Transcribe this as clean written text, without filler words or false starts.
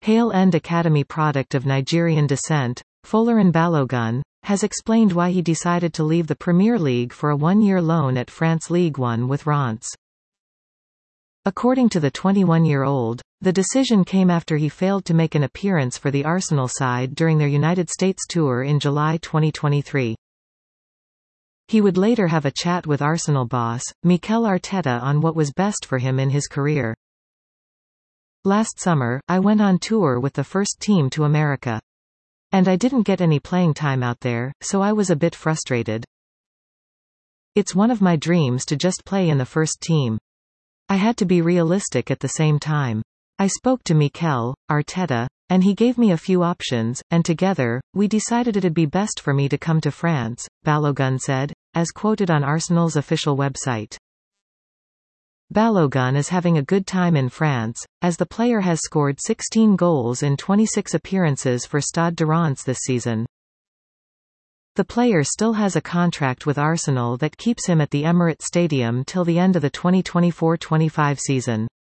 Hale End Academy product of Nigerian descent, Folarin Balogun, has explained why he decided to leave the Premier League for a one-year loan at France Ligue 1 with Reims. According to the 21-year-old, the decision came after he failed to make an appearance for the Arsenal side during their United States tour in July 2023. He would later have a chat with Arsenal boss, Mikel Arteta, on what was best for him in his career. Last summer, I went on tour with the first team to America. And I didn't get any playing time out there, so I was a bit frustrated. It's one of my dreams to just play in the first team. I had to be realistic at the same time. I spoke to Mikel Arteta, and he gave me a few options, and together, we decided it'd be best for me to come to France, Balogun said, as quoted on Arsenal's official website. Balogun is having a good time in France, as the player has scored 16 goals in 26 appearances for Stade de Reims this season. The player still has a contract with Arsenal that keeps him at the Emirates Stadium till the end of the 2024-25 season.